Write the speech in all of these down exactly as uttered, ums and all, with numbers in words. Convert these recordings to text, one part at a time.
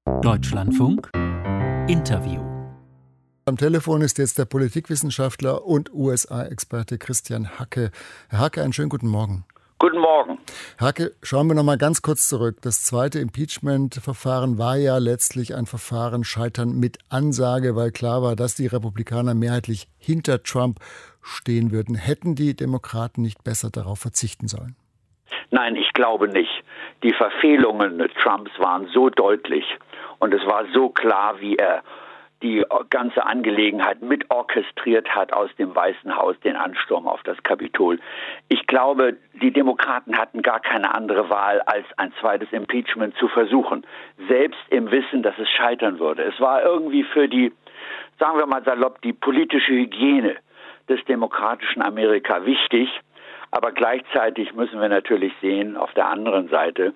Deutschlandfunk Interview. Am Telefon ist jetzt der Politikwissenschaftler und U S A-Experte Christian Hacke. Herr Hacke, einen schönen guten Morgen. Guten Morgen. Herr Hacke, schauen wir noch mal ganz kurz zurück. Das zweite Impeachment-Verfahren war ja letztlich ein Verfahren Scheitern mit Ansage, weil klar war, dass die Republikaner mehrheitlich hinter Trump stehen würden. Hätten die Demokraten nicht besser darauf verzichten sollen? Nein, ich glaube nicht. Die Verfehlungen Trumps waren so deutlich und es war so klar, wie er die ganze Angelegenheit mit orchestriert hat aus dem Weißen Haus, den Ansturm auf das Kapitol. Ich glaube, die Demokraten hatten gar keine andere Wahl, als ein zweites Impeachment zu versuchen, selbst im Wissen, dass es scheitern würde. Es war irgendwie für die, sagen wir mal salopp, die politische Hygiene des demokratischen Amerika wichtig, aber gleichzeitig müssen wir natürlich sehen, auf der anderen Seite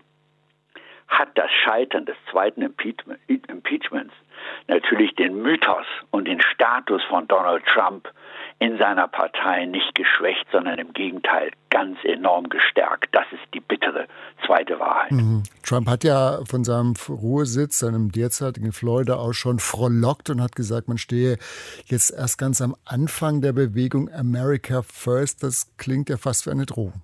hat das Scheitern des zweiten Impeachment, Impeachments natürlich den Mythos und den Status von Donald Trump in seiner Partei nicht geschwächt, sondern im Gegenteil ganz enorm gestärkt. Das ist die bittere zweite Wahrheit. Mhm. Trump hat ja von seinem Ruhesitz, seinem derzeitigen Florida aus schon frohlockt und hat gesagt, man stehe jetzt erst ganz am Anfang der Bewegung America First. Das klingt ja fast wie eine Drohung.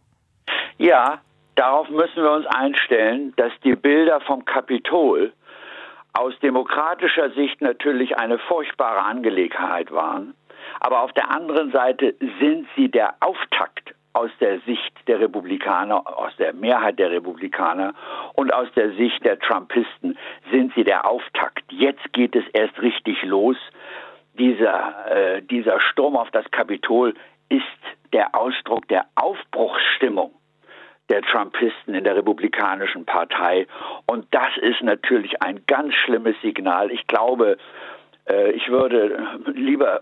Ja, darauf müssen wir uns einstellen, dass die Bilder vom Kapitol aus demokratischer Sicht natürlich eine furchtbare Angelegenheit waren. Aber auf der anderen Seite sind sie der Auftakt aus der Sicht der Republikaner, aus der Mehrheit der Republikaner und aus der Sicht der Trumpisten sind sie der Auftakt. Jetzt geht es erst richtig los. Dieser, äh, dieser Sturm auf das Kapitol ist der Ausdruck der Aufbruchsstimmung der Trumpisten in der Republikanischen Partei. Und das ist natürlich ein ganz schlimmes Signal. Ich glaube, äh, ich würde lieber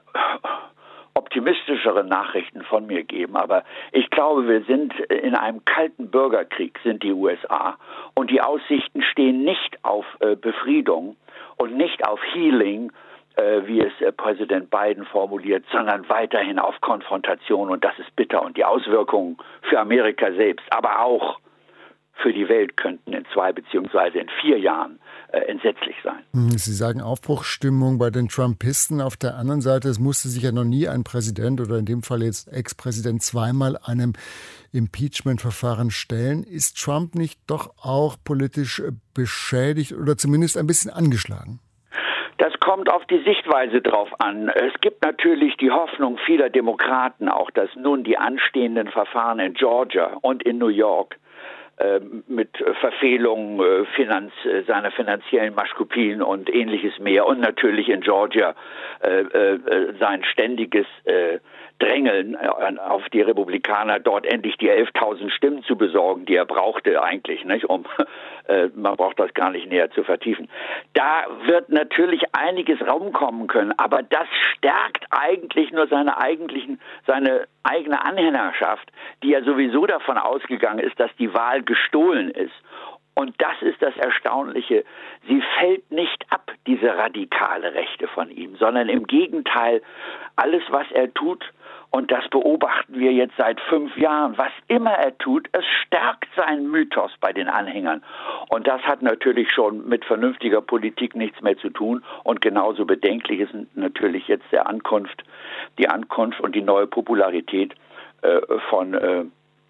optimistischere Nachrichten von mir geben, aber ich glaube, wir sind in einem kalten Bürgerkrieg, sind die U S A. Und die Aussichten stehen nicht auf äh, Befriedung und nicht auf Healing, wie es Präsident Biden formuliert, sondern weiterhin auf Konfrontation. Und das ist bitter. Und die Auswirkungen für Amerika selbst, aber auch für die Welt könnten in zwei beziehungsweise in vier Jahren äh, entsetzlich sein. Sie sagen Aufbruchsstimmung bei den Trumpisten. Auf der anderen Seite, es musste sich ja noch nie ein Präsident oder in dem Fall jetzt Ex-Präsident zweimal einem Impeachment-Verfahren stellen. Ist Trump nicht doch auch politisch beschädigt oder zumindest ein bisschen angeschlagen? Das kommt auf die Sichtweise drauf an. Es gibt natürlich die Hoffnung vieler Demokraten auch, dass nun die anstehenden Verfahren in Georgia und in New York äh, mit Verfehlungen äh, Finanz, äh, seiner finanziellen Maschkopien und ähnliches mehr und natürlich in Georgia äh, äh, sein ständiges äh, Drängeln auf die Republikaner, dort endlich die elftausend Stimmen zu besorgen, die er brauchte eigentlich, nicht? Um, äh, man braucht das gar nicht näher zu vertiefen. Da wird natürlich einiges rumkommen können, aber das stärkt eigentlich nur seine eigentlichen, seine eigene Anhängerschaft, die ja sowieso davon ausgegangen ist, dass die Wahl gestohlen ist. Und das ist das Erstaunliche. Sie fällt nicht ab, diese radikale Rechte von ihm, sondern im Gegenteil, alles, was er tut, und das beobachten wir jetzt seit fünf Jahren. Was immer er tut, es stärkt seinen Mythos bei den Anhängern. Und das hat natürlich schon mit vernünftiger Politik nichts mehr zu tun. Und genauso bedenklich ist natürlich jetzt der Ankunft, die Ankunft und die neue Popularität äh, von äh,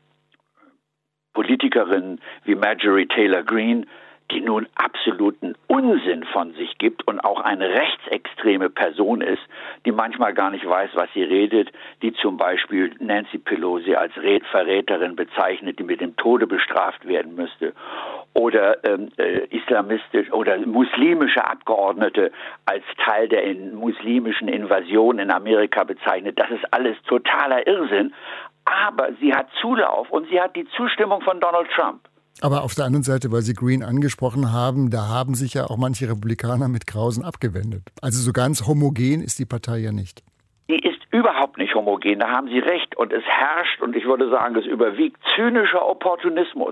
Politikerinnen wie Marjorie Taylor Greene, die nun absoluten Unsinn von sich gibt und auch eine rechtsextreme Person ist, die manchmal gar nicht weiß, was sie redet, die zum Beispiel Nancy Pelosi als Verräterin bezeichnet, die mit dem Tode bestraft werden müsste, oder ähm, äh, islamistisch oder muslimische Abgeordnete als Teil der in muslimischen Invasion in Amerika bezeichnet. Das ist alles totaler Irrsinn, aber sie hat Zulauf und sie hat die Zustimmung von Donald Trump. Aber auf der anderen Seite, weil Sie Greene angesprochen haben, da haben sich ja auch manche Republikaner mit Grausen abgewendet. Also so ganz homogen ist die Partei ja nicht. Die ist überhaupt nicht homogen, da haben Sie recht. Und es herrscht, und ich würde sagen, es überwiegt zynischer Opportunismus.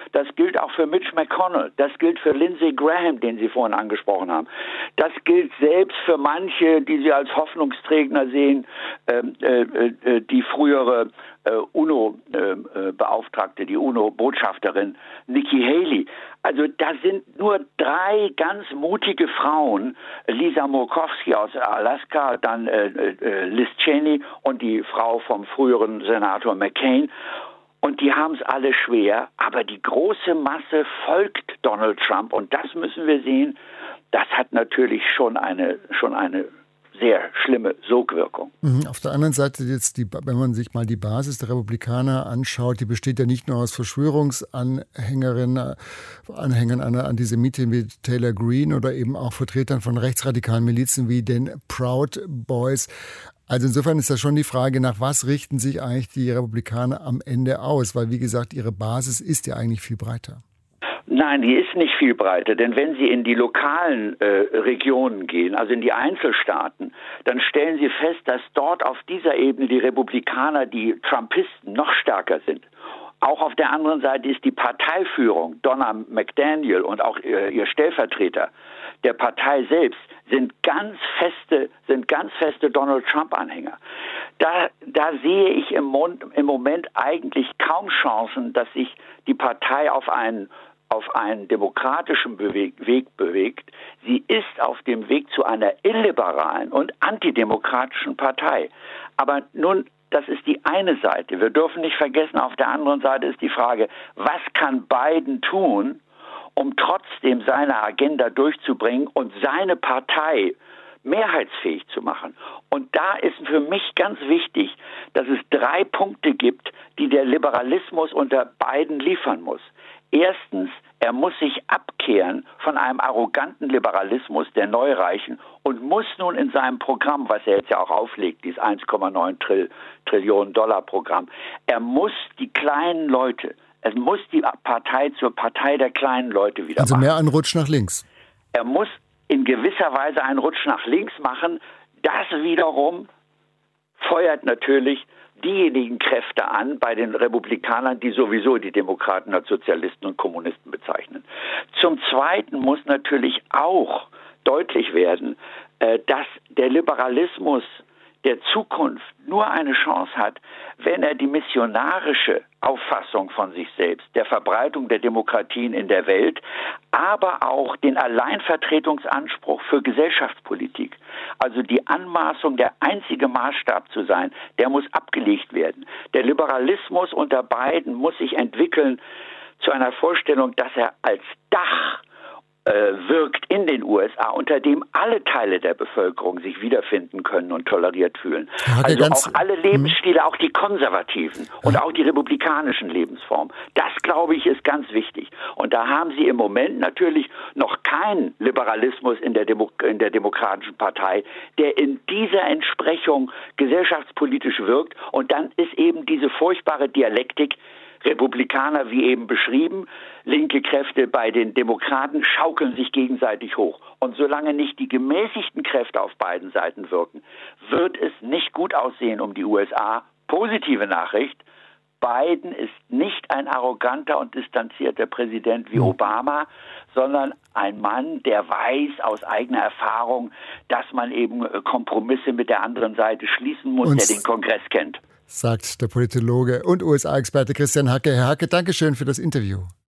Das gilt auch für Mitch McConnell. Das gilt für Lindsey Graham, den Sie vorhin angesprochen haben. Das gilt selbst für manche, die Sie als Hoffnungsträger sehen, äh, äh, die frühere äh, UNO-Beauftragte, äh, die UNO-Botschafterin Nikki Haley. Also da sind nur drei ganz mutige Frauen, Lisa Murkowski aus Alaska, dann äh, äh, Liz Cheney und die Frau vom früheren Senator McCain. Und die haben es alle schwer, aber die große Masse folgt Donald Trump. Und das müssen wir sehen, das hat natürlich schon eine, schon eine sehr schlimme Sogwirkung. Auf der anderen Seite jetzt, die, wenn man sich mal die Basis der Republikaner anschaut, die besteht ja nicht nur aus Verschwörungsanhängerinnen, Anhängern einer Antisemitin wie Taylor Greene oder eben auch Vertretern von rechtsradikalen Milizen wie den Proud Boys. Also insofern ist das schon die Frage, nach was richten sich eigentlich die Republikaner am Ende aus? Weil, wie gesagt, ihre Basis ist ja eigentlich viel breiter. Nein, die ist nicht viel breiter, denn wenn Sie in die lokalen äh, Regionen gehen, also in die Einzelstaaten, dann stellen Sie fest, dass dort auf dieser Ebene die Republikaner, die Trumpisten, noch stärker sind. Auch auf der anderen Seite ist die Parteiführung, Donna McDaniel und auch äh, ihr Stellvertreter der Partei selbst, sind ganz feste, sind ganz feste Donald Trump-Anhänger. Da, da sehe ich im, Mond, im Moment eigentlich kaum Chancen, dass sich die Partei auf einen auf einen demokratischen Beweg- Weg bewegt. Sie ist auf dem Weg zu einer illiberalen und antidemokratischen Partei. Aber nun, das ist die eine Seite. Wir dürfen nicht vergessen, auf der anderen Seite ist die Frage, was kann Biden tun, um trotzdem seine Agenda durchzubringen und seine Partei mehrheitsfähig zu machen. Und da ist für mich ganz wichtig, dass es drei Punkte gibt, die der Liberalismus unter Biden liefern muss. Erstens, er muss sich abkehren von einem arroganten Liberalismus der Neureichen und muss nun in seinem Programm, was er jetzt ja auch auflegt, dieses eins Komma neun Trillionen Dollar Programm, er muss die kleinen Leute, es muss die Partei zur Partei der kleinen Leute wieder also machen. Also mehr ein Rutsch nach links. Er muss in gewisser Weise einen Rutsch nach links machen. Das wiederum feuert natürlich diejenigen Kräfte an bei den Republikanern, die sowieso die Demokraten als Sozialisten und Kommunisten bezeichnen. Zum Zweiten muss natürlich auch deutlich werden, dass der Liberalismus der Zukunft nur eine Chance hat, wenn er die missionarische Auffassung von sich selbst, der Verbreitung der Demokratien in der Welt, aber auch den Alleinvertretungsanspruch für Gesellschaftspolitik, also die Anmaßung, der einzige Maßstab zu sein, der muss abgelegt werden. Der Liberalismus unter Biden muss sich entwickeln zu einer Vorstellung, dass er als Dach wirkt in den U S A, unter dem alle Teile der Bevölkerung sich wiederfinden können und toleriert fühlen. Also auch alle Lebensstile, auch die konservativen und auch die republikanischen Lebensformen. Das, glaube ich, ist ganz wichtig. Und da haben Sie im Moment natürlich noch keinen Liberalismus in der, Demo- in der Demokratischen Partei, der in dieser Entsprechung gesellschaftspolitisch wirkt. Und dann ist eben diese furchtbare Dialektik, Republikaner, wie eben beschrieben, linke Kräfte bei den Demokraten schaukeln sich gegenseitig hoch. Und solange nicht die gemäßigten Kräfte auf beiden Seiten wirken, wird es nicht gut aussehen um die U S A. Positive Nachricht, Biden ist nicht ein arroganter und distanzierter Präsident wie Obama, sondern ein Mann, der weiß aus eigener Erfahrung, dass man eben Kompromisse mit der anderen Seite schließen muss, und der den Kongress kennt. Sagt der Politologe und U S A-Experte Christian Hacke. Herr Hacke, Dankeschön für das Interview.